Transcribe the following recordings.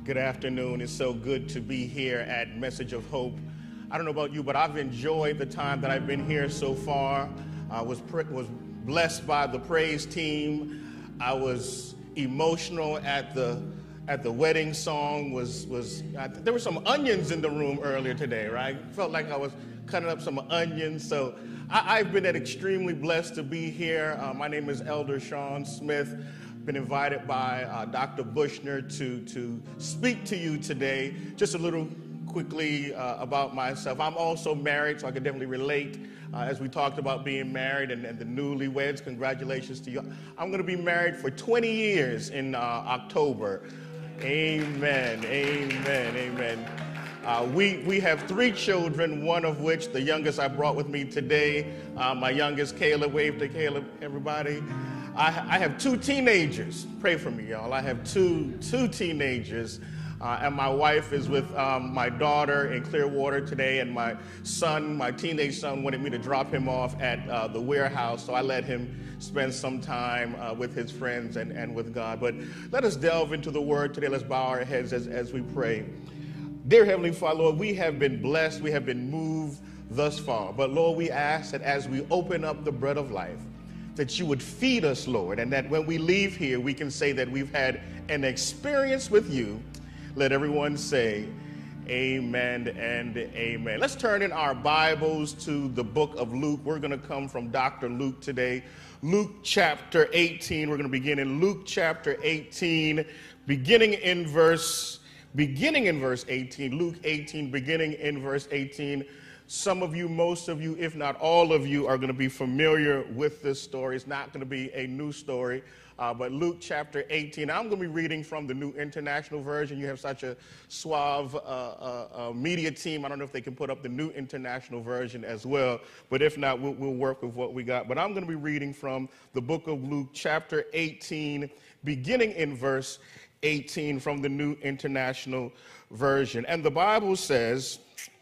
Good afternoon. It's so good to be here at Message of Hope. I don't know about you, but I've enjoyed the time that I've been here so far. I was blessed by the praise team. I was emotional at the wedding song. There were some onions in the room earlier today, right? Felt like I was cutting up some onions. So I've been extremely blessed to be here. My name is Elder Sean Smith. Been invited by Dr. Bushner to speak to you today. Just a little quickly about myself. I'm also married, so I can definitely relate as we talked about being married and the newlyweds. Congratulations to you. I'm going to be married for 20 years in October. Amen, amen, amen. We have 3 children, one of which, the youngest I brought with me today. My youngest, Caleb. Wave to Caleb, everybody. I have 2 teenagers. Pray for me, y'all. I have two teenagers, and my wife is with my daughter in Clearwater today, and my teenage son, wanted me to drop him off at the warehouse, so I let him spend some time with his friends and with God. But let us delve into the Word today. Let's bow our heads as we pray. Dear Heavenly Father, Lord, we have been blessed. We have been moved thus far. But Lord, we ask that as we open up the bread of life, that you would feed us, Lord, and that when we leave here, we can say that we've had an experience with you. Let everyone say amen and amen. Let's turn in our Bibles to the book of Luke. We're going to come from Dr. Luke today. Luke chapter 18. We're going to begin in Luke chapter 18, beginning in verse 18. Luke 18, beginning in verse 18. Some of you, most of you, if not all of you, are going to be familiar with this story. It's not going to be a new story, but Luke chapter 18. I'm going to be reading from the New International Version. You have such a suave media team. I don't know if they can put up the New International Version as well, but if not, we'll work with what we got. But I'm going to be reading from the book of Luke chapter 18, beginning in verse 18 from the New International Version. And the Bible says,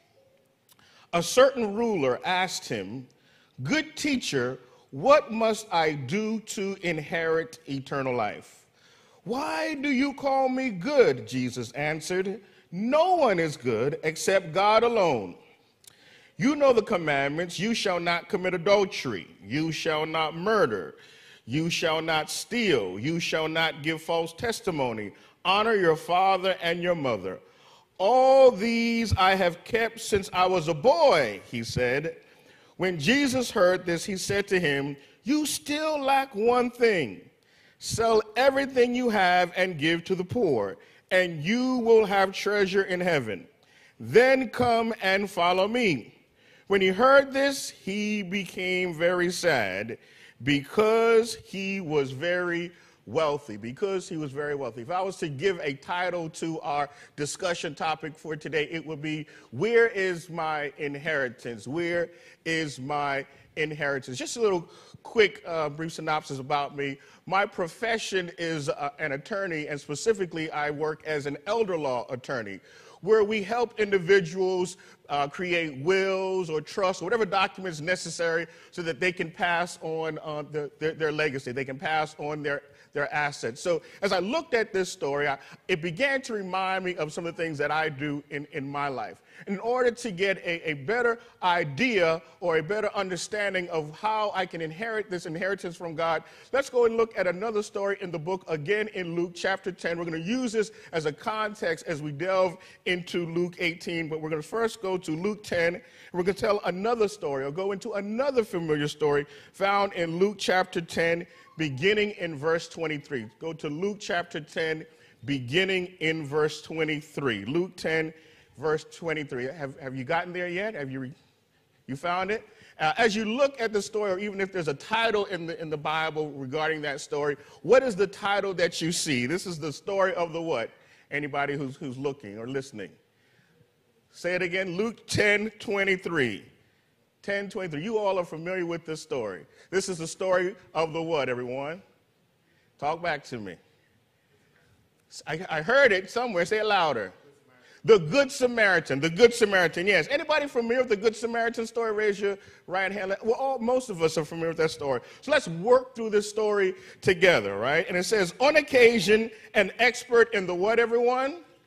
a certain ruler asked him, "Good teacher, what must I do to inherit eternal life?" "Why do you call me good?" Jesus answered. "No one is good except God alone. You know the commandments. You shall not commit adultery. You shall not murder. You shall not steal. You shall not give false testimony. Honor your father and your mother. All these I have kept since I was a boy," he said. When Jesus heard this, he said to him, "You still lack one thing. Sell everything you have and give to the poor, and you will have treasure in heaven. Then come and follow me." When he heard this, he became very sad because he was very wealthy. If I was to give a title to our discussion topic for today, it would be, "Where is my inheritance? Where is my inheritance?" Just a little quick brief synopsis about me. My profession is an attorney, and specifically I work as an elder law attorney, where we help individuals create wills or trusts or whatever documents necessary so that they can pass on their legacy. They can pass on their assets. So as I looked at this story, it began to remind me of some of the things that I do in my life. In order to get a better idea or a better understanding of how I can inherit this inheritance from God, let's go and look at another story in the book, again in Luke chapter 10. We're going to use this as a context as we delve into Luke 18, but we're going to first go to Luke 10. And we're going to tell another story or go into another familiar story found in Luke chapter 10, beginning in verse 23. Go to Luke chapter 10, beginning in verse 23. Luke 10, verse 23. Have you gotten there yet? Have you found it? As you look at the story, or even if there's a title in the Bible regarding that story, what is the title that you see? This is the story of the what? Anybody who's looking or listening. Say it again. Luke 10, 23. 10:23. You all are familiar with this story. This is the story of the what, everyone? Talk back to me. I heard it somewhere. Say it louder. The Good Samaritan. The Good Samaritan, yes. Anybody familiar with the Good Samaritan story? Raise your right hand. Well, most of us are familiar with that story. So let's work through this story together, right? And it says, on occasion, an expert in the what, everyone?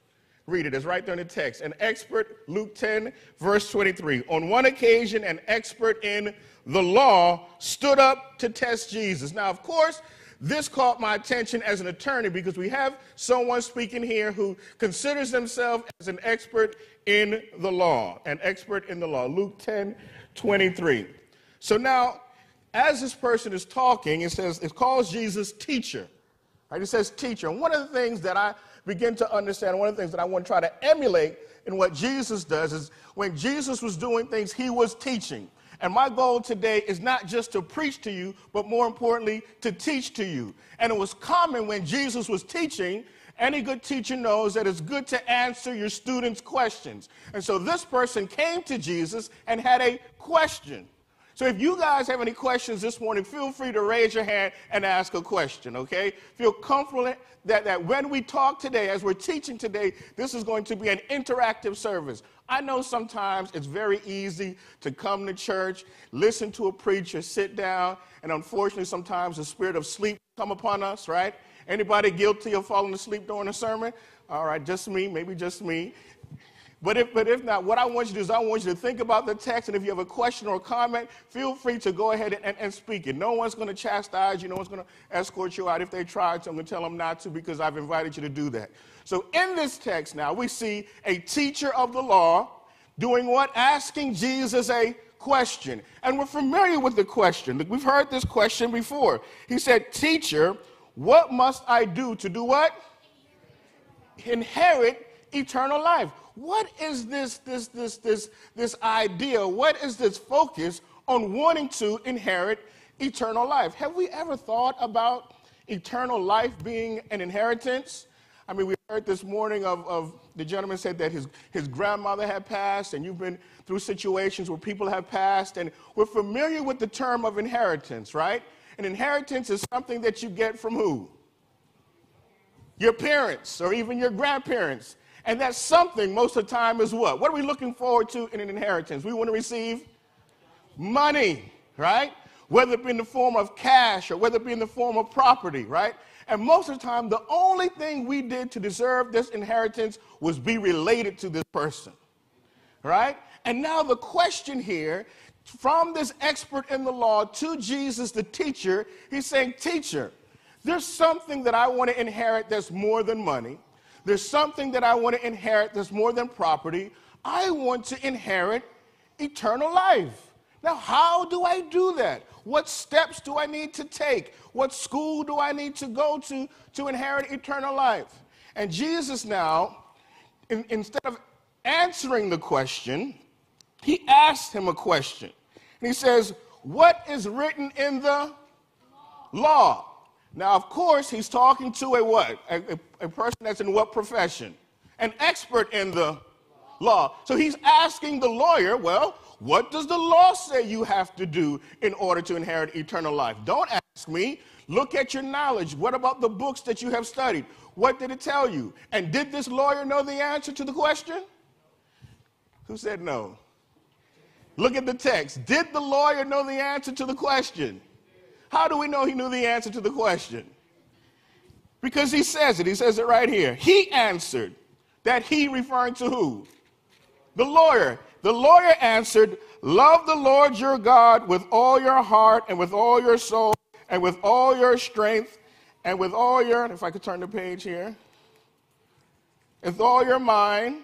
Read it. It's right there in the text. An expert, Luke 10, verse 23. On one occasion, an expert in the law stood up to test Jesus. Now, of course, this caught my attention as an attorney because we have someone speaking here who considers themselves as an expert in the law. An expert in the law. Luke 10, 23. So now, as this person is talking, it calls Jesus teacher. Right? It says teacher. And one of the things that I begin to understand, one of the things that I want to try to emulate in what Jesus does is when Jesus was doing things, he was teaching. And my goal today is not just to preach to you, but more importantly, to teach to you. And it was common when Jesus was teaching, any good teacher knows that it's good to answer your students' questions. And so this person came to Jesus and had a question. So if you guys have any questions this morning, feel free to raise your hand and ask a question, okay? Feel comfortable that when we talk today, as we're teaching today, this is going to be an interactive service. I know sometimes it's very easy to come to church, listen to a preacher, sit down, and unfortunately sometimes the spirit of sleep come upon us, right? Anybody guilty of falling asleep during a sermon? All right, just me, maybe just me. But if not, what I want you to do is I want you to think about the text, and if you have a question or a comment, feel free to go ahead and speak it. No one's going to chastise you. No one's going to escort you out. If they try to, I'm going to tell them not to because I've invited you to do that. So in this text now, we see a teacher of the law doing what? Asking Jesus a question. And we're familiar with the question. We've heard this question before. He said, teacher, what must I do to do what? Inherit eternal life. What is this idea? What is this focus on wanting to inherit eternal life? Have we ever thought about eternal life being an inheritance? I mean, we heard this morning of the gentleman said that his grandmother had passed, and you've been through situations where people have passed, and we're familiar with the term of inheritance, right? An inheritance is something that you get from who? Your parents or even your grandparents. And that something most of the time is what? What are we looking forward to in an inheritance? We want to receive money, right? Whether it be in the form of cash or whether it be in the form of property, right? And most of the time, the only thing we did to deserve this inheritance was be related to this person, right? And now the question here, from this expert in the law to Jesus, the teacher, he's saying, teacher, there's something that I want to inherit that's more than money. There's something that I want to inherit that's more than property. I want to inherit eternal life. Now, how do I do that? What steps do I need to take? What school do I need to go to inherit eternal life? And Jesus now, instead of answering the question, he asked him a question. And he says, what is written in the law? Now, of course, he's talking to a what? A person that's in what profession? An expert in the law. So he's asking the lawyer, well, what does the law say you have to do in order to inherit eternal life? Don't ask me. Look at your knowledge. What about the books that you have studied? What did it tell you? And did this lawyer know the answer to the question? Who said no? Look at the text. Did the lawyer know the answer to the question? How do we know he knew the answer to the question? Because he says it. He says it right here. He answered. That he referring to who? The lawyer. The lawyer answered, love the Lord your God with all your heart and with all your soul and with all your strength and with all your, if I could turn the page here, with all your mind.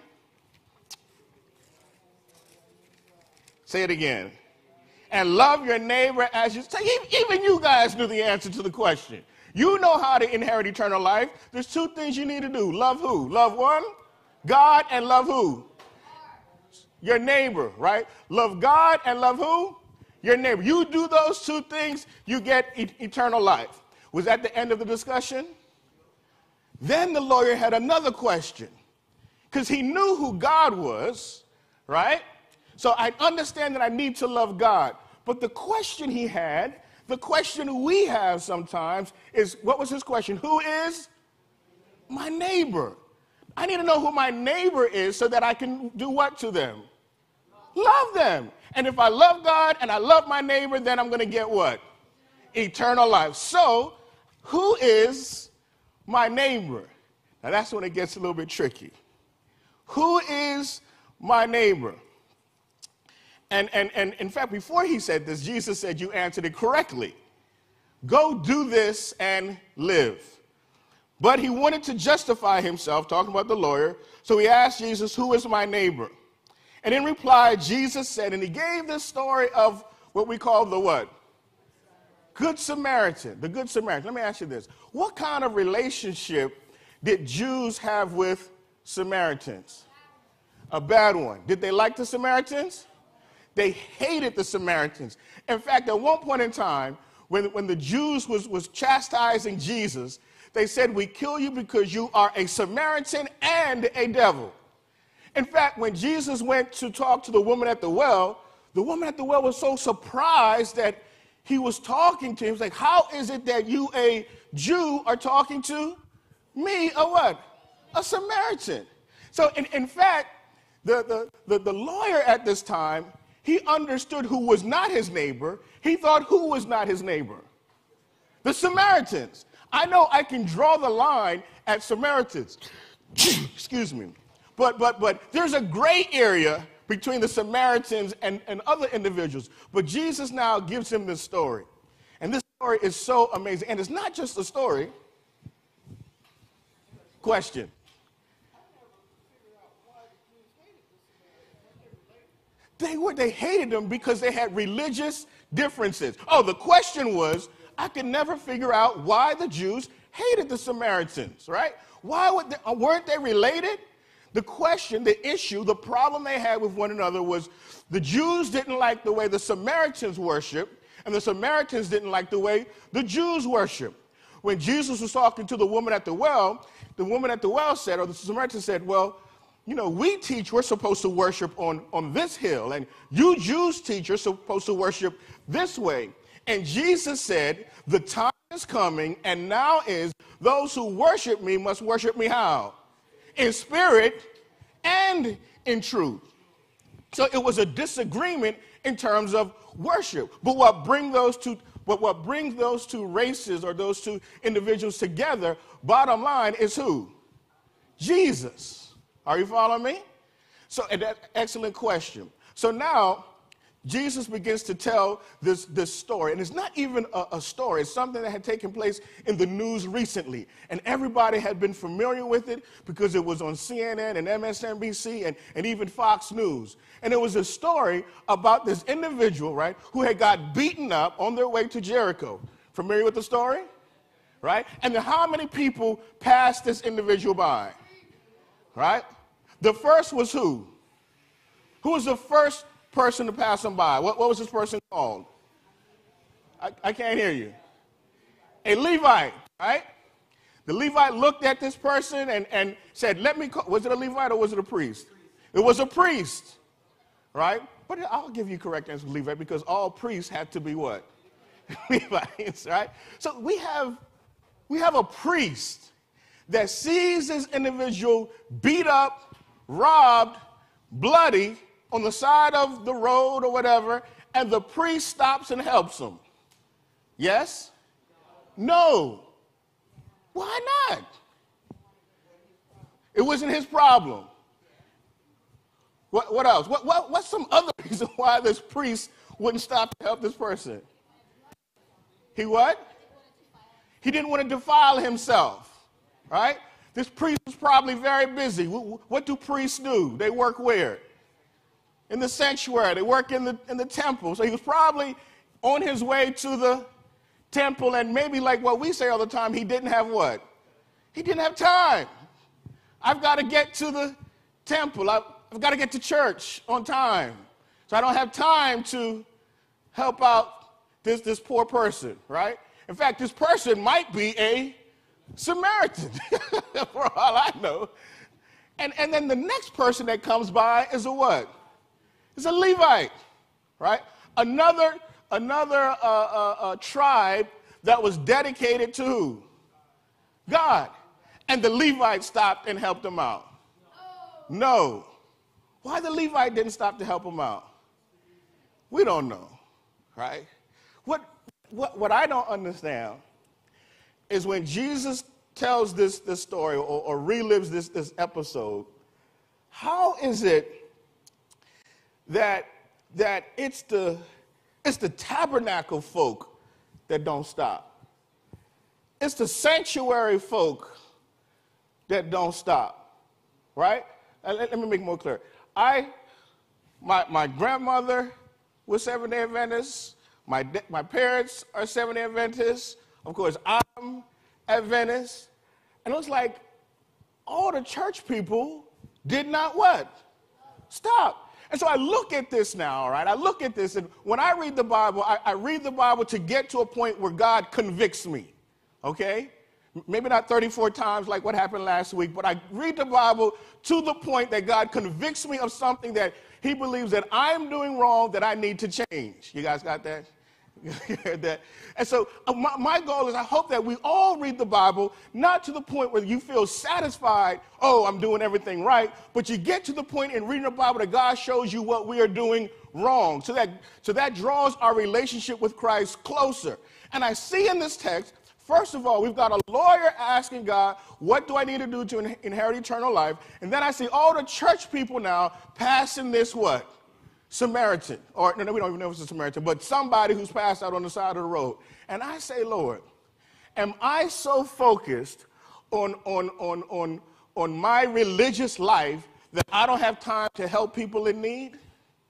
Say it again. And love your neighbor as you say. Even you guys knew the answer to the question. You know how to inherit eternal life. There's two things you need to do. Love who? Love one, God, and love who? Your neighbor, right? Love God and love who? Your neighbor. You do those two things, you get eternal life. Was that the end of the discussion? Then the lawyer had another question, because he knew who God was, right? So I understand that I need to love God. But the question he had, the question we have sometimes is, what was his question? Who is my neighbor? I need to know who my neighbor is so that I can do what to them? Love them. And if I love God and I love my neighbor, then I'm going to get what? Eternal life. So who is my neighbor? Now that's when it gets a little bit tricky. who is my neighbor? And in fact, before he said this, Jesus said, you answered it correctly. Go do this and live. But he wanted to justify himself, talking about the lawyer, so he asked Jesus, who is my neighbor? And in reply, Jesus said, and he gave this story of what we call the what? Good Samaritan, the Good Samaritan. Let me ask you this. What kind of relationship did Jews have with Samaritans? A bad one. Did they like the Samaritans? They hated the Samaritans. In fact, at one point in time, when the Jews was chastising Jesus, they said, we kill you because you are a Samaritan and a devil. In fact, when Jesus went to talk to the woman at the well was so surprised that he was talking to him. He was like, how is it that you, a Jew, are talking to me, a what? A Samaritan. So, in fact, the lawyer at this time, he understood who was not his neighbor. He thought who was not his neighbor? The Samaritans. I know I can draw the line at Samaritans. Excuse me. But there's a gray area between the Samaritans and other individuals. But Jesus now gives him this story. And this story is so amazing. And it's not just a story. Question. They hated them because they had religious differences. Oh, the question was, I could never figure out why the Jews hated the Samaritans, right? Weren't they related? The question, the issue, the problem they had with one another was the Jews didn't like the way the Samaritans worshiped, and the Samaritans didn't like the way the Jews worshiped. When Jesus was talking to the woman at the well said, or the Samaritan said, well, you know, we teach we're supposed to worship on this hill, and you Jews teach you're supposed to worship this way. And Jesus said, the time is coming, and now is, those who worship me must worship me how? In spirit and in truth. So it was a disagreement in terms of worship. But what brings those two races or those two individuals together, bottom line, is who? Jesus. Are you following me? So, and that excellent question. So now Jesus begins to tell this story, and it's not even a story. It's something that had taken place in the news recently, and everybody had been familiar with it because it was on CNN and MSNBC and even Fox News. And it was a story about this individual, right, who had got beaten up on their way to Jericho. Familiar with the story? Right? And then how many people passed this individual by? Right? The first was who? Who was the first person to pass him by? What was this person called? I can't hear you. A Levite, right? The Levite looked at this person and said, let me call. Was it a Levite or was it a priest? It was a priest, right? But I'll give you correct answer, Levite, because all priests had to be what? Levites, right? So we have a priest that sees this individual beat up, robbed, bloody, on the side of the road or whatever, and the priest stops and helps him. Yes? No. Why not? It wasn't his problem. What else? What's some other reason why this priest wouldn't stop to help this person? He what? He didn't want to defile himself, right? This priest was probably very busy. What do priests do? They work where? In the sanctuary. They work in the temple. So he was probably on his way to the temple, and maybe like what we say all the time, he didn't have what? He didn't have time. I've got to get to the temple. I've got to get to church on time. So I don't have time to help out this poor person, right? In fact, this person might be a Samaritan, for all I know. And then the next person that comes by is a what? It's a Levite, right? Another tribe that was dedicated to who? God. And the Levite stopped and helped him out. No. Why the Levite didn't stop to help him out? We don't know, right? What I don't understand is when Jesus tells this story or relives this episode, how is it that it's the tabernacle folk that don't stop? It's the sanctuary folk that don't stop, right? Let me make it more clear. My grandmother was Seventh-day Adventist. My parents are Seventh-day Adventists. Of course, I'm Adventist. And it was like all the church people did not what? Stop. And so I look at this now, all right? I look at this, and when I read the Bible, I read the Bible to get to a point where God convicts me, okay? Maybe not 34 times like what happened last week, but I read the Bible to the point that God convicts me of something that he believes that I'm doing wrong, that I need to change. You guys got that? You heard that? And so my goal is I hope that we all read the Bible, not to the point where you feel satisfied, oh, I'm doing everything right, but you get to the point in reading the Bible that God shows you what we are doing wrong. So that draws our relationship with Christ closer. And I see in this text, first of all, we've got a lawyer asking God, what do I need to do to inherit eternal life? And then I see all the church people now passing this what? Samaritan. Or no, we don't even know if it's a Samaritan, but somebody who's passed out on the side of the road. And I say, Lord, am I so focused on my religious life that I don't have time to help people in need?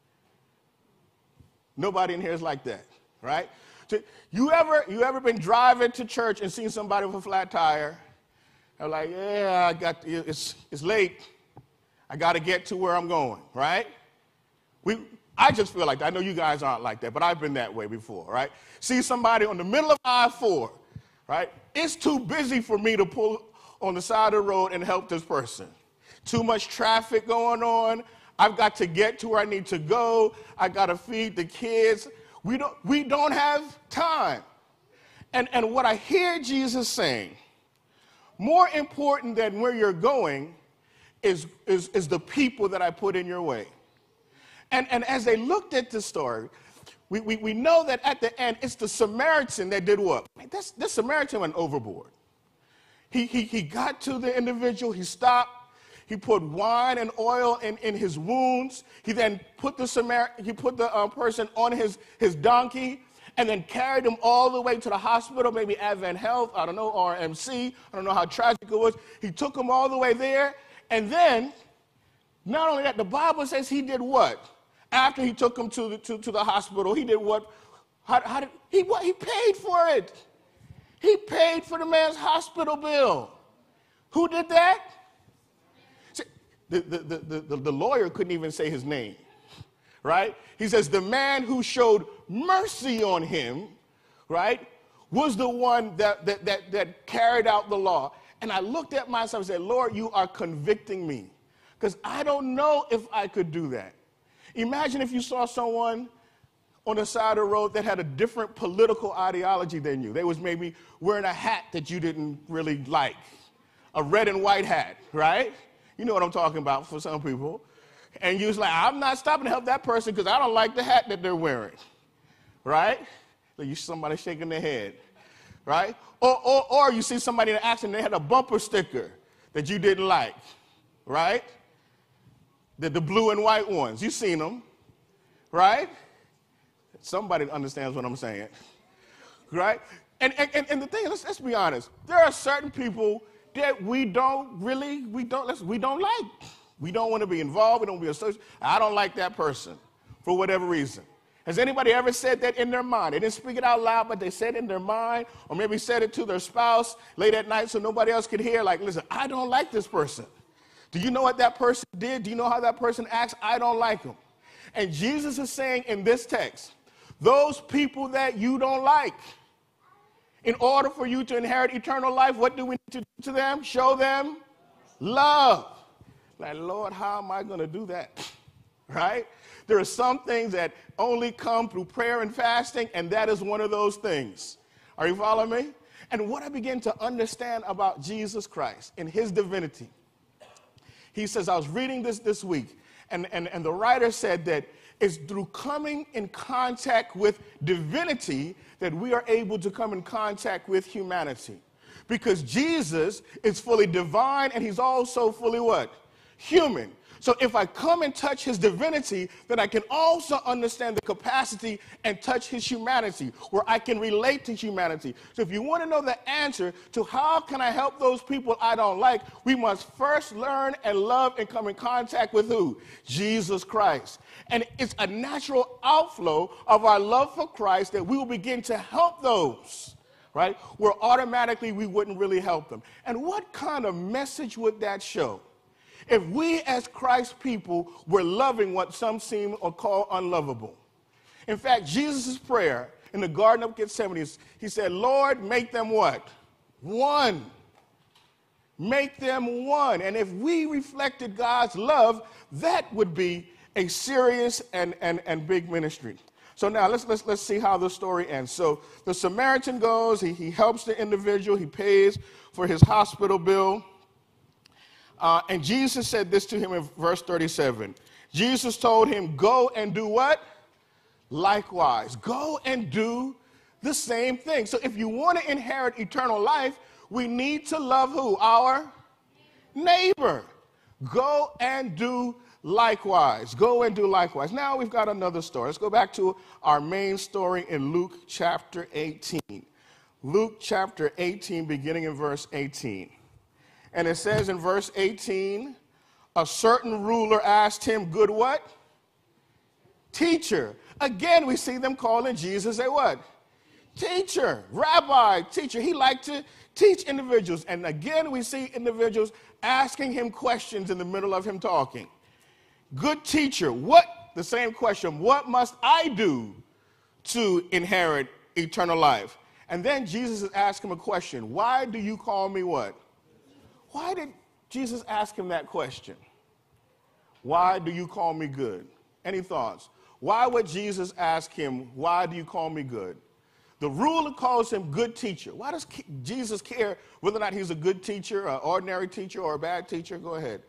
Nobody in here is like that, right? You ever been driving to church and seen somebody with a flat tire? They're like, yeah, it's late. I got to get to where I'm going, right? I just feel like that. I know you guys aren't like that, but I've been that way before, right? See somebody on the middle of I-4, right? It's too busy for me to pull on the side of the road and help this person. Too much traffic going on. I've got to get to where I need to go. I got to feed the kids. We don't have time. And what I hear Jesus saying, more important than where you're going is the people that I put in your way. And as they looked at the story, we know that at the end, it's the Samaritan that did what? This Samaritan went overboard. He got to the individual, he stopped, he put wine and oil in his wounds. He then put the person on his donkey and then carried him all the way to the hospital, maybe Advent Health, I don't know, RMC, I don't know how tragic it was. He took him all the way there, and then, not only that, the Bible says he did what? After he took him to the hospital, he did what? He paid for it. He paid for the man's hospital bill. Who did that? See, the lawyer couldn't even say his name, right? He says the man who showed mercy on him, right, was the one that carried out the law. And I looked at myself and said, Lord, you are convicting me, because I don't know if I could do that. Imagine if you saw someone on the side of the road that had a different political ideology than you. They was maybe wearing a hat that you didn't really like, a red and white hat, right? You know what I'm talking about for some people. And you was like, I'm not stopping to help that person because I don't like the hat that they're wearing, right? So you see somebody shaking their head, right? Or you see somebody in an accident, they had a bumper sticker that you didn't like, right? The blue and white ones. You've seen them, right? Somebody understands what I'm saying, right? And the thing is, let's be honest. There are certain people that we don't like. We don't want to be involved. We don't want to be associated. I don't like that person for whatever reason. Has anybody ever said that in their mind? They didn't speak it out loud, but they said it in their mind, or maybe said it to their spouse late at night so nobody else could hear, like, listen, I don't like this person. Do you know what that person did? Do you know how that person acts? I don't like him. And Jesus is saying in this text, those people that you don't like, in order for you to inherit eternal life, what do we need to do to them? Show them love. Like, Lord, how am I going to do that? Right? There are some things that only come through prayer and fasting, and that is one of those things. Are you following me? And what I begin to understand about Jesus Christ and his divinity, he says, I was reading this week, and the writer said that it's through coming in contact with divinity that we are able to come in contact with humanity. Because Jesus is fully divine, and he's also fully what? human. So if I come and touch his divinity, then I can also understand the capacity and touch his humanity, where I can relate to humanity. So if you want to know the answer to how can I help those people I don't like, we must first learn and love and come in contact with who? Jesus Christ. And it's a natural outflow of our love for Christ that we will begin to help those, right, where automatically we wouldn't really help them. And what kind of message would that show? If we as Christ people were loving what some seem or call unlovable. In fact, Jesus' prayer in the Garden of Gethsemane, he said, Lord, make them what? One. Make them one. And if we reflected God's love, that would be a serious and big ministry. So now let's see how the story ends. So the Samaritan goes, he helps the individual, he pays for his hospital bill. And Jesus said this to him in verse 37. Jesus told him, go and do what? Likewise. Go and do the same thing. So if you want to inherit eternal life, we need to love who? Our neighbor. Go and do likewise. Go and do likewise. Now we've got another story. Let's go back to our main story in Luke chapter 18. Luke chapter 18, beginning in verse 18. And it says in verse 18, a certain ruler asked him, good what? Teacher. Again, we see them calling Jesus a what? Teacher, rabbi, teacher. He liked to teach individuals. And again, we see individuals asking him questions in the middle of him talking. Good teacher, the same question, what must I do to inherit eternal life? And then Jesus is asking him a question. Why do you call me what? Why did Jesus ask him that question? Why do you call me good? Any thoughts? Why would Jesus ask him, why do you call me good? The ruler calls him good teacher. Why does Jesus care whether or not he's a good teacher, an ordinary teacher, or a bad teacher? Go ahead.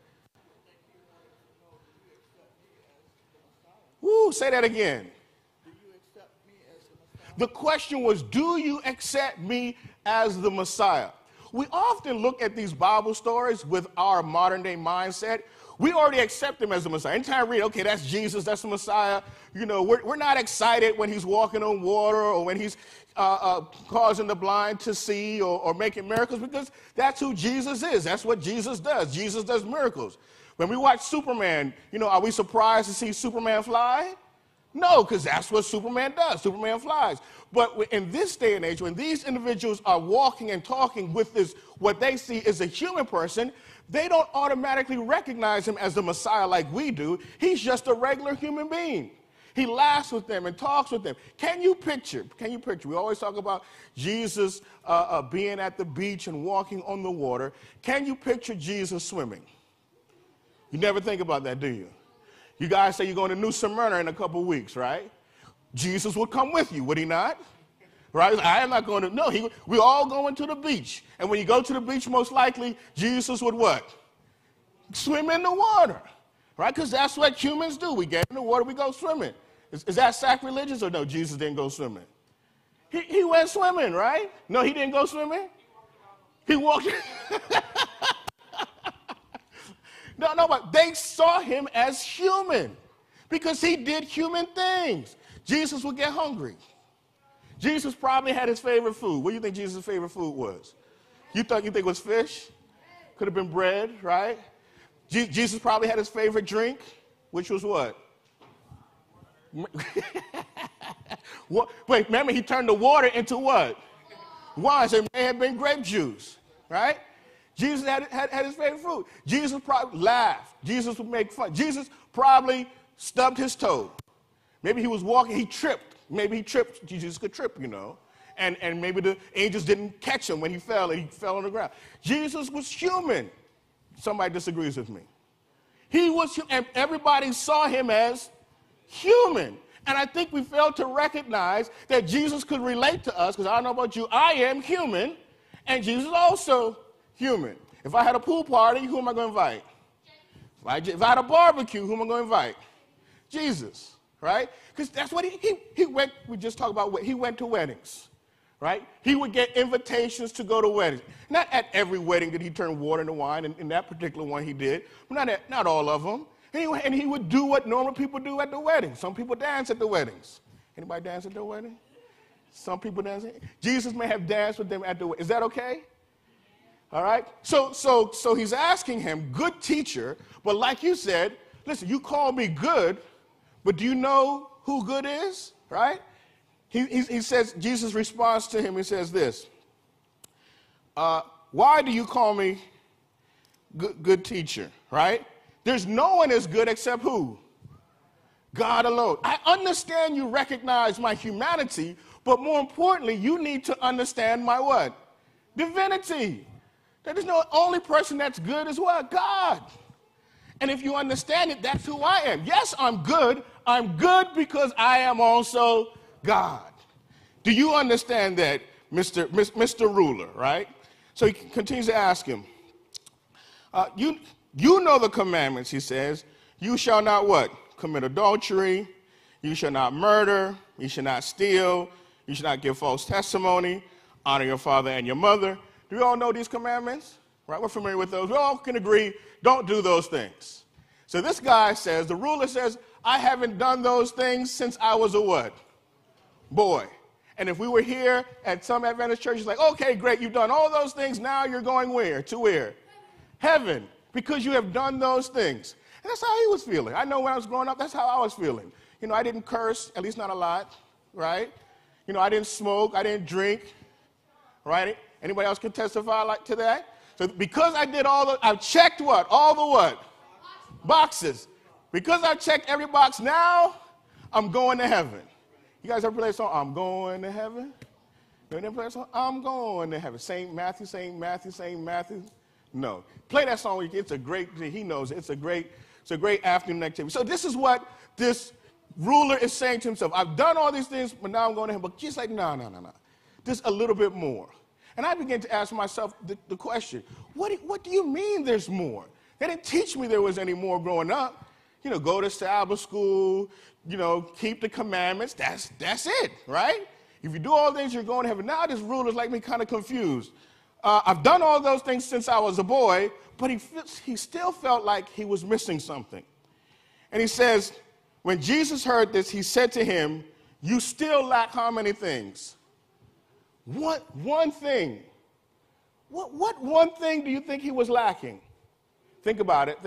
Woo, say that again. Do you accept me as the Messiah? The question was, do you accept me as the Messiah? We often look at these Bible stories with our modern day mindset. We already accept him as the Messiah. Anytime I read, okay, that's Jesus, that's the Messiah. You know, we're not excited when he's walking on water or when he's causing the blind to see or making miracles, because that's who Jesus is. That's what Jesus does. Jesus does miracles. When we watch Superman, you know, are we surprised to see Superman fly? No, because that's what Superman does. Superman flies. But in this day and age, when these individuals are walking and talking with this, what they see is a human person, they don't automatically recognize him as the Messiah like we do. He's just a regular human being. He laughs with them and talks with them. Can you picture, we always talk about Jesus being at the beach and walking on the water. Can you picture Jesus swimming? You never think about that, do you? You guys say you're going to New Smyrna in a couple weeks, right? Jesus would come with you, would he not? Right? I am not going to, no, we're all going to the beach. And when you go to the beach, most likely, Jesus would what? Swim in the water, right? Because that's what humans do. We get in the water, we go swimming. Is that sacrilegious or no, Jesus didn't go swimming? He went swimming, right? No, he didn't go swimming? He walked. No, but they saw him as human because he did human things. Jesus would get hungry. Jesus probably had his favorite food. What do you think Jesus' favorite food was? You think it was fish? Could have been bread, right? Jesus probably had his favorite drink, which was what? Wait, remember he turned the water into what? Wine. So it may have been grape juice, right? Jesus had his favorite food. Jesus probably laughed. Jesus would make fun. Jesus probably stubbed his toe. Maybe he was walking, he tripped. Maybe he tripped. Jesus could trip, you know. And maybe the angels didn't catch him when he fell and he fell on the ground. Jesus was human. Somebody disagrees with me. He was, and everybody saw him as human. And I think we failed to recognize that Jesus could relate to us, because I don't know about you, I am human, and Jesus is also human. If I had a pool party, who am I going to invite? If I had a barbecue, who am I going to invite? Jesus, right? Because that's what he went, we just talked about, he went to weddings, right? He would get invitations to go to weddings. Not at every wedding did he turn water into wine, and in that particular one he did, but not all of them. And he would do what normal people do at the wedding. Some people dance at the weddings. Anybody dance at their wedding? Some people dance. Jesus may have danced with them at the wedding. Is that okay? All right? So he's asking him, good teacher, but like you said, listen, you call me good, but do you know who good is? Right? He says, Jesus responds to him, he says this, why do you call me good teacher, right? There's no one as good except who? God alone. I understand you recognize my humanity, but more importantly, you need to understand my what? Divinity. That is no only person that's good is what? God. And if you understand it, that's who I am. Yes, I'm good. I'm good because I am also God. Do you understand that, Mr. Ruler, right? So he continues to ask him, you know the commandments, he says. You shall not what? Commit adultery. You shall not murder. You shall not steal. You shall not give false testimony. Honor your father and your mother. Do you all know these commandments? Right? We're familiar with those. We all can agree, don't do those things. So this guy says, the ruler says, I haven't done those things since I was a what? Boy. And if we were here at some Adventist churches, like, okay, great, you've done all those things, now you're going where? To where? Heaven, because you have done those things. And that's how he was feeling. I know when I was growing up, that's how I was feeling. You know, I didn't curse, at least not a lot, right? You know, I didn't smoke, I didn't drink, right? Anybody else can testify to that? So because I did I've checked what? All the what? Boxes. Because I've checked every box, now I'm going to heaven. You guys ever play a song, I'm going to heaven? You ever play a song, I'm going to heaven? St. Matthew, St. Matthew, St. Matthew? No. Play that song, it's a great, he knows it. It's a great afternoon activity. So this is what this ruler is saying to himself. I've done all these things, but now I'm going to heaven. But Jesus like, no. Just a little bit more. And I began to ask myself the question, what do you mean there's more? They didn't teach me there was any more growing up. You know, go to Sabbath school, you know, keep the commandments. That's it, right? If you do all things, you're going to heaven. Now this ruler's like me kind of confused. I've done all those things since I was a boy, but he still felt like he was missing something. And he says, when Jesus heard this, he said to him, you still lack how many things? One thing. What one thing do you think he was lacking? Think about it.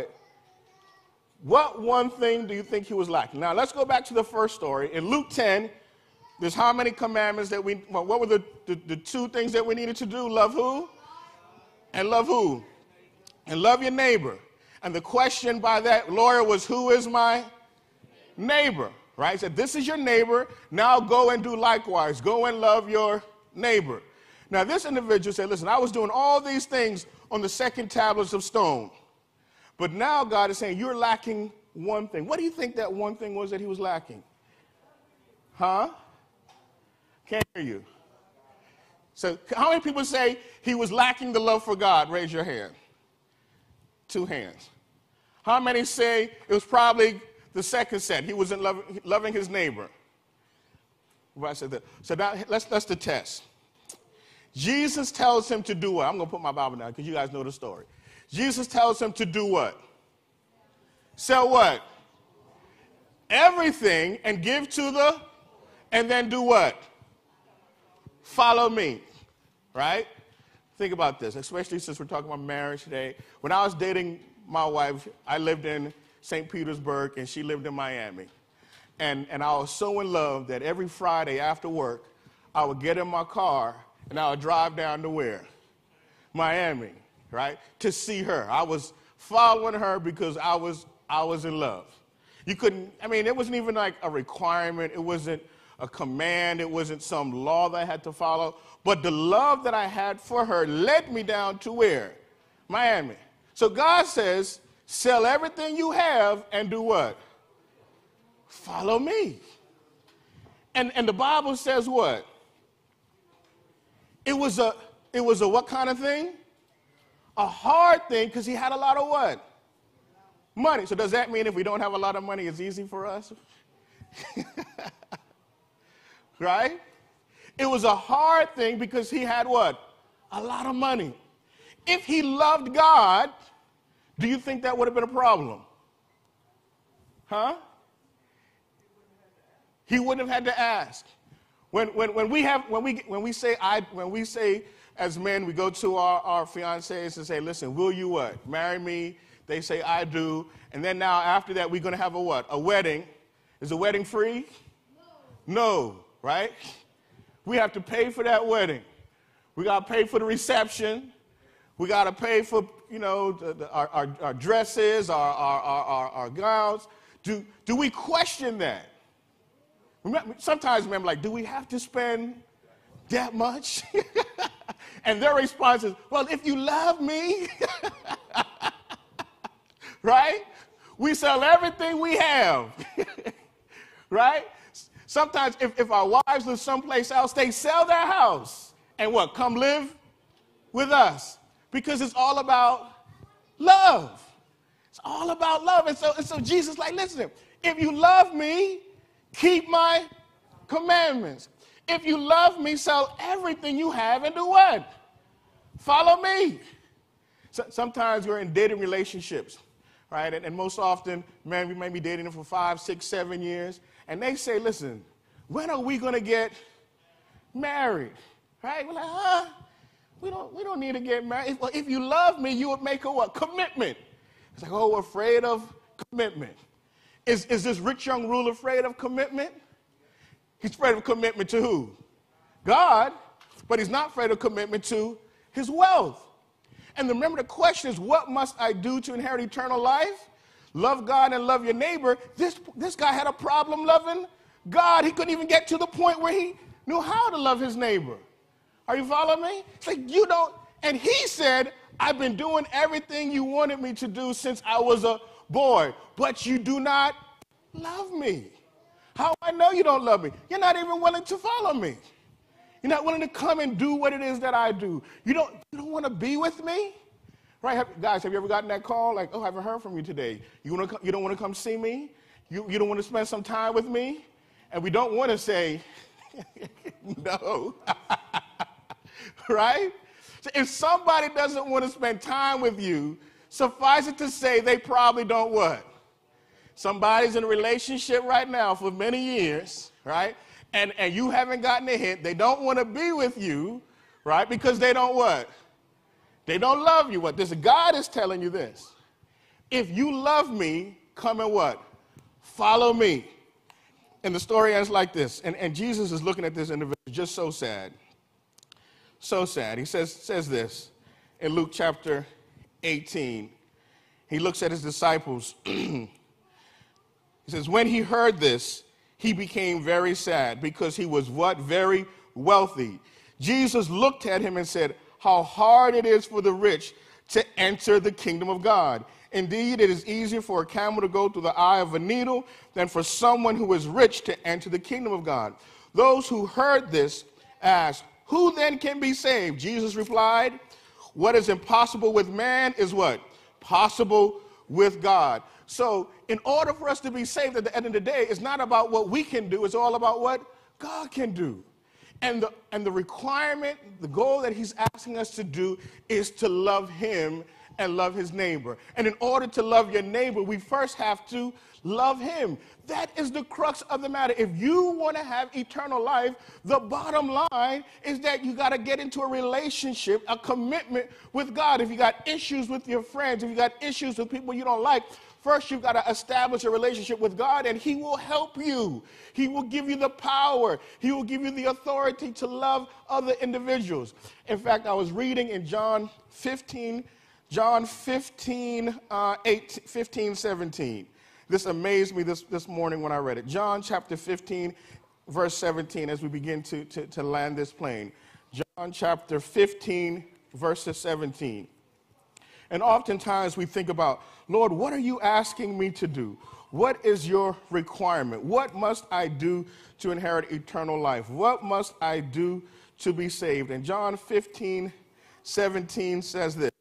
What one thing do you think he was lacking? Now, let's go back to the first story. In Luke 10, there's how many commandments that what were the two things that we needed to do? Love who? And love who? And love your neighbor. And the question by that lawyer was, who is my neighbor? Right? He said, this is your neighbor. Now go and do likewise. Go and love your neighbor. Now, this individual said, listen, I was doing all these things on the second tablets of stone. But now God is saying, you're lacking one thing. What do you think that one thing was that he was lacking? Huh? Can't hear you. So how many people say he was lacking the love for God? Raise your hand. 2 hands. How many say it was probably the second set? He wasn't loving his neighbor. Right, so now let's the test. Jesus tells him to do what? I'm going to put my Bible down because you guys know the story. Jesus tells him to do what? Sell what? Everything and give to and then do what? Follow me, right? Think about this, especially since we're talking about marriage today. When I was dating my wife, I lived in St. Petersburg and she lived in Miami. And I was so in love that every Friday after work, I would get in my car and I would drive down to where? Miami, right? To see her. I was following her because I was in love. You couldn't, it wasn't even like a requirement. It wasn't a command. It wasn't some law that I had to follow. But the love that I had for her led me down to where? Miami. So God says, sell everything you have and do what? Follow me. And the Bible says what? It was a what kind of thing? A hard thing because he had a lot of what? Money. So does that mean if we don't have a lot of money, it's easy for us? Right? It was a hard thing because he had what? A lot of money. If he loved God, do you think that would have been a problem? Huh? He wouldn't have had to ask. When we say as men, we go to our fiancés and say, listen, will you what? Marry me? They say, I do. And then now after that, we're going to have a what? A wedding. Is the wedding free? No, right? We have to pay for that wedding. We got to pay for the reception. We got to pay for, our dresses, our gowns. Do we question that? Sometimes men are like, do we have to spend that much? And their response is, well, if you love me, right? We sell everything we have, right? Sometimes if our wives live someplace else, they sell their house and what? Come live with us because it's all about love. It's all about love. And so Jesus is like, listen, if you love me, keep my commandments. If you love me, sell everything you have and do what? Follow me. So, sometimes we're in dating relationships, right? And most often, man, we may be dating them for 5, 6, 7 years. And they say, listen, when are we going to get married? Right? We're like, we don't need to get married. If you love me, you would make a what? Commitment. It's like, oh, we're afraid of commitment. Is this rich young ruler afraid of commitment? He's afraid of commitment to who? God, but he's not afraid of commitment to his wealth. And remember, the question is, what must I do to inherit eternal life? Love God and love your neighbor. This guy had a problem loving God. He couldn't even get to the point where he knew how to love his neighbor. Are you following me? It's like you don't, and he said, I've been doing everything you wanted me to do since I was a boy, but you do not love me. How I know you don't love me? You're not even willing to follow me. You're not willing to come and do what it is that I do. You don't want to be with me? Right, guys, have you ever gotten that call? Like, oh, I haven't heard from you today. You don't want to come see me? You don't want to spend some time with me? And we don't want to say, no. Right? So if somebody doesn't want to spend time with you, suffice it to say they probably don't what? Somebody's in a relationship right now for many years, right? And you haven't gotten a hint. They don't want to be with you, right? Because they don't what? They don't love you. What? God is telling you this. If you love me, come and what? Follow me. And the story ends like this. And Jesus is looking at this individual, just so sad. So sad. He says this in Luke chapter 18. He looks at his disciples. He says, when he heard this, he became very sad because he was what? Very wealthy. Jesus looked at him and said, how hard it is for the rich to enter the kingdom of God. Indeed, it is easier for a camel to go through the eye of a needle than for someone who is rich to enter the kingdom of God. Those who heard this asked, who then can be saved? Jesus replied, what is impossible with man is what? Possible with God. So in order for us to be saved at the end of the day, it's not about what we can do. It's all about what God can do. And the requirement, the goal that he's asking us to do is to love him and love his neighbor. And in order to love your neighbor, we first have to love him. That is the crux of the matter. If you want to have eternal life, the bottom line is that you got to get into a relationship, a commitment with God. If you got issues with your friends, if you got issues with people you don't like, first you've got to establish a relationship with God, and he will help you. He will give you the power. He will give you the authority to love other individuals. In fact, I was reading in John 15, 17. This amazed me this morning when I read it. John chapter 15, verse 17, as we begin to land this plane. John chapter 15, verse 17. And oftentimes we think about, Lord, what are you asking me to do? What is your requirement? What must I do to inherit eternal life? What must I do to be saved? And John 15, 17 says this.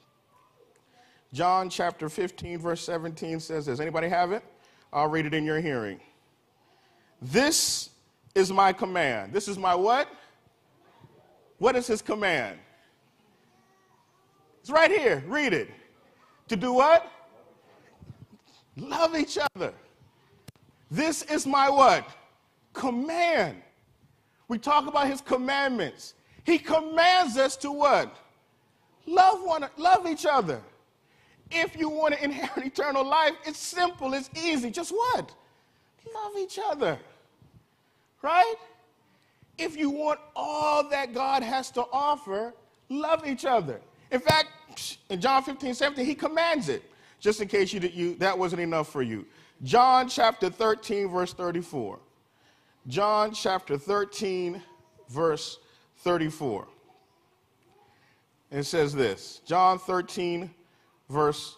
John chapter 15, verse 17 says this. Anybody have it? I'll read it in your hearing. This is my command. This is my what? What is his command? It's right here. Read it. To do what? Love each other. This is my what? Command. We talk about his commandments. He commands us to what? Love each other. If you want to inherit eternal life, it's simple, it's easy. Just what? Love each other. Right? If you want all that God has to offer, love each other. In fact, in John 15:17, he commands it. Just in case that wasn't enough for you. John chapter 13, verse 34. John chapter 13, verse 34. It says this. John 13, verse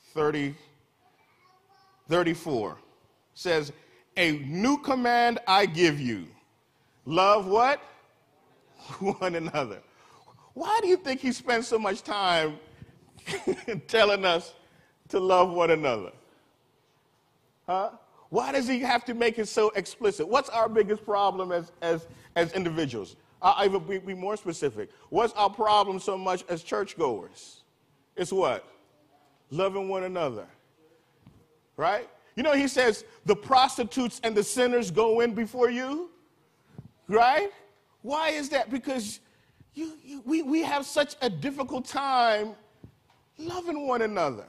34. Says, a new command I give you. Love what? One another. Why do you think he spends so much time telling us to love one another? Huh? Why does he have to make it so explicit? What's our biggest problem as individuals? I'll even be more specific. What's our problem so much as churchgoers? It's what? Loving one another. Right? You know, he says the prostitutes and the sinners go in before you. Right? Why is that? Because we have such a difficult time loving one another.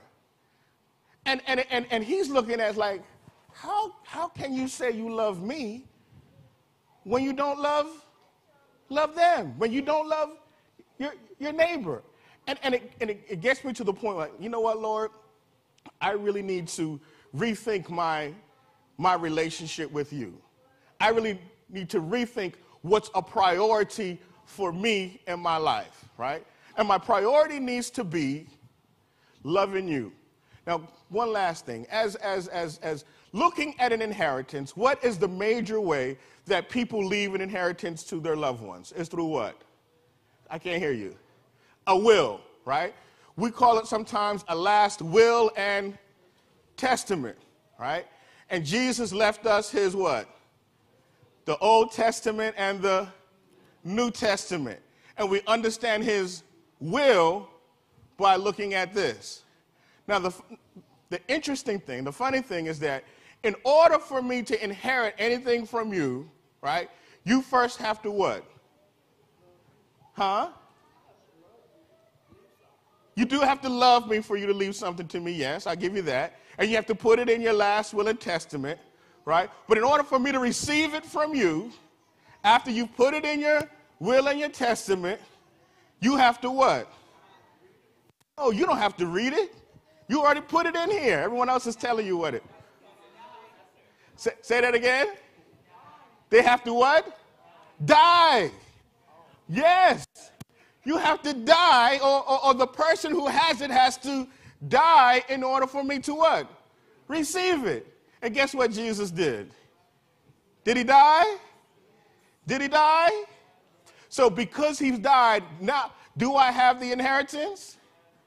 And he's looking at like, how can you say you love me when you don't love them, when you don't love your neighbor? And it gets me to the point like, you know what, Lord? I really need to rethink my relationship with you. I really need to rethink what's a priority for me in my life, right? And my priority needs to be loving you. Now, one last thing. As looking at an inheritance, what is the major way that people leave an inheritance to their loved ones? It's through what? I can't hear you. A will, right? We call it sometimes a last will and testament, right? And Jesus left us his what? The Old Testament and the New Testament. And we understand his will by looking at this. Now, the interesting thing, the funny thing is that in order for me to inherit anything from you, right, you first have to what? Huh? You do have to love me for you to leave something to me, yes, I'll give you that. And you have to put it in your last will and testament, right? But in order for me to receive it from you, after you put it in your will and your testament, you have to what? Oh, you don't have to read it. You already put it in here. Everyone else is telling you what it. Say that again. They have to what? Die. Yes. You have to die, or the person who has it has to die in order for me to what? Receive it. And guess what Jesus did? Did he die? Did he die? So because he's died, now do I have the inheritance?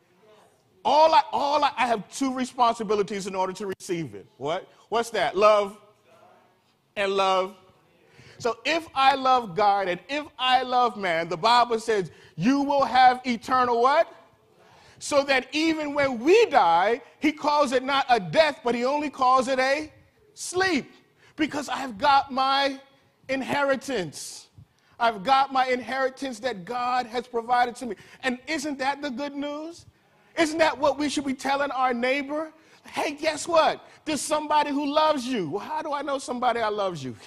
I have two responsibilities in order to receive it. What? What's that? Love and love. So if I love God and if I love man, the Bible says you will have eternal what? So that even when we die, he calls it not a death, but he only calls it a sleep. Because I've got my inheritance. I've got my inheritance that God has provided to me. And isn't that the good news? Isn't that what we should be telling our neighbor? Hey, guess what? There's somebody who loves you. Well, how do I know somebody that loves you?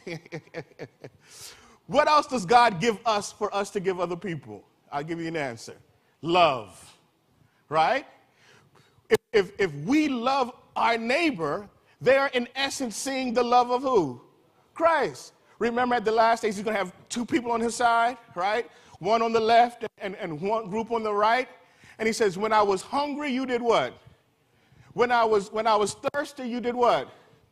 What else does God give us for us to give other people? I'll give you an answer. Love. Right? If we love our neighbor, they are in essence seeing the love of who? Christ. Remember at the last days, he's going to have two people on his side, right? One on the left and one group on the right. And he says, when I was hungry, you did what? When I was thirsty, you did what?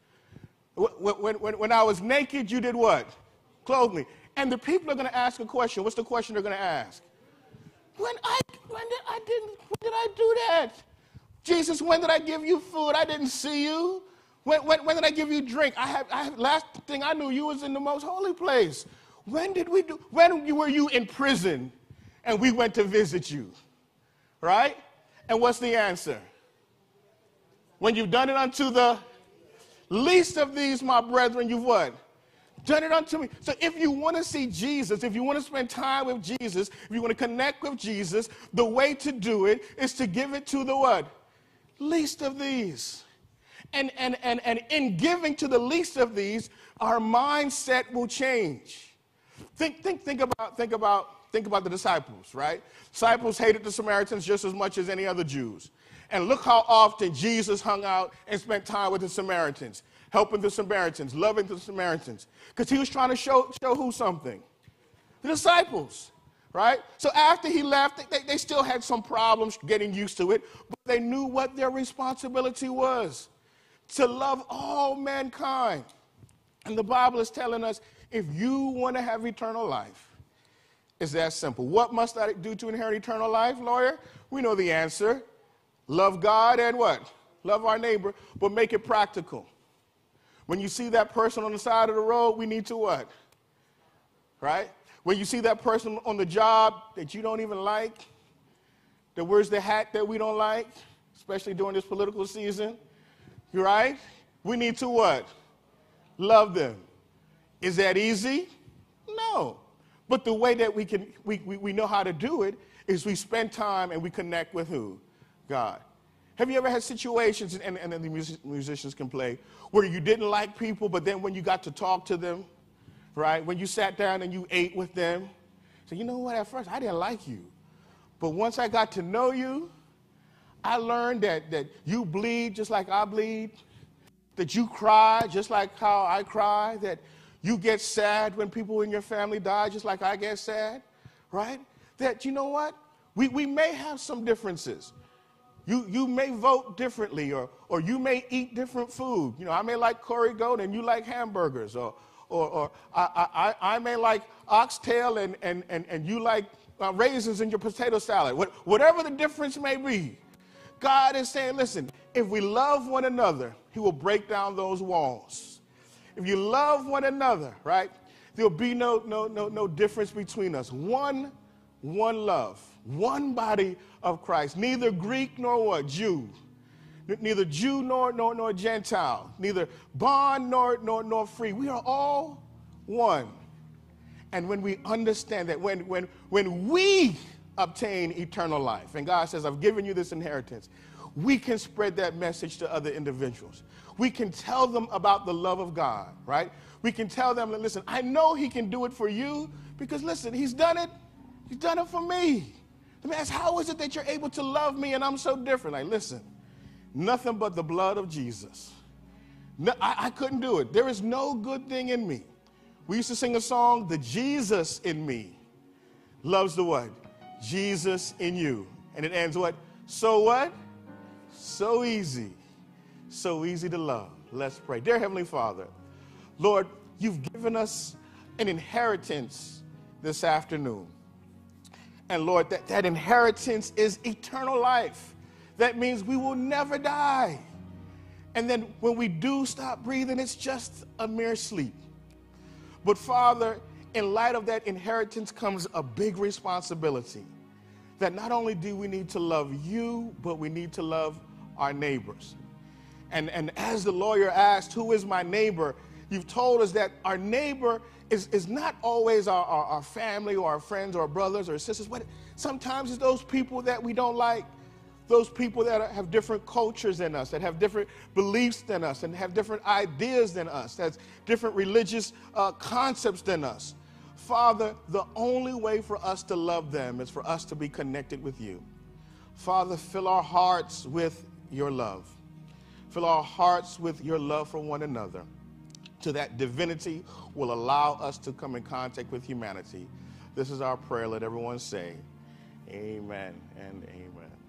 When I was naked, you did what? Clothed me. And the people are going to ask a question. What's the question they're going to ask? When did I do that? Jesus, when did I give you food? I didn't see you. When did I give you drink? Last thing I knew, you was in the most holy place. When were you in prison and we went to visit you, right? And what's the answer? When you've done it unto the least of these, my brethren, you've what? Done it unto me. So if you want to see Jesus, if you want to spend time with Jesus, if you want to connect with Jesus, the way to do it is to give it to the what? Least of these. And in giving to the least of these, our mindset will change. Think about the disciples, right? Disciples hated the Samaritans just as much as any other Jews. And look how often Jesus hung out and spent time with the Samaritans, helping the Samaritans, loving the Samaritans. Because he was trying to show who something? The disciples, right? So after he left, they still had some problems getting used to it, but they knew what their responsibility was, to love all mankind. And the Bible is telling us, if you want to have eternal life, it's that simple. What must I do to inherit eternal life, lawyer? We know the answer. Love God and what? Love our neighbor, but make it practical. When you see that person on the side of the road, we need to what? Right? When you see that person on the job that you don't even like, that wears the hat that we don't like, especially during this political season, you right? We need to what? Love them. Is that easy? No. But the way that we know how to do it is we spend time and we connect with who? God. Have you ever had situations, and the musicians can play, where you didn't like people, but then when you got to talk to them, right, when you sat down and you ate with them, so you know what, at first I didn't like you, but once I got to know you, I learned that you bleed just like I bleed, that you cry just like how I cry, that you get sad when people in your family die just like I get sad, right? That, you know what, we may have some differences. You may vote differently, or you may eat different food. You know, I may like curry goat and you like hamburgers, or I may like oxtail and you like raisins in your potato salad. Whatever the difference may be, God is saying, listen, if we love one another, he will break down those walls. If you love one another, right, there'll be no difference between us. One love, one body of Christ, neither Greek nor what? Jew. Neither Jew nor Gentile, neither bond nor free. We are all one. And when we understand that, when we obtain eternal life, and God says, I've given you this inheritance, we can spread that message to other individuals. We can tell them about the love of God, right? We can tell them, listen, I know he can do it for you because, listen, he's done it. He's done it for me. Let me ask, how is it that you're able to love me and I'm so different? Like, listen, nothing but the blood of Jesus. No, I couldn't do it. There is no good thing in me. We used to sing a song, the Jesus in me loves the what? Jesus in you. And it ends what? So what? So easy. So easy to love. Let's pray. Dear Heavenly Father, Lord, you've given us an inheritance this afternoon. And Lord, that inheritance is eternal life. That means we will never die. And then when we do stop breathing, it's just a mere sleep. But Father, in light of that inheritance comes a big responsibility. That not only do we need to love you, but we need to love our neighbors. And as the lawyer asked, who is my neighbor? You've told us that our neighbor is not always our family or our friends or brothers or sisters. Sometimes it's those people that we don't like, those people that have different cultures than us, that have different beliefs than us, and have different ideas than us, that's different religious concepts than us. Father, the only way for us to love them is for us to be connected with you. Father, fill our hearts with your love. Fill our hearts with your love for one another, to that divinity will allow us to come in contact with humanity. This is our prayer. Let everyone say, amen and amen.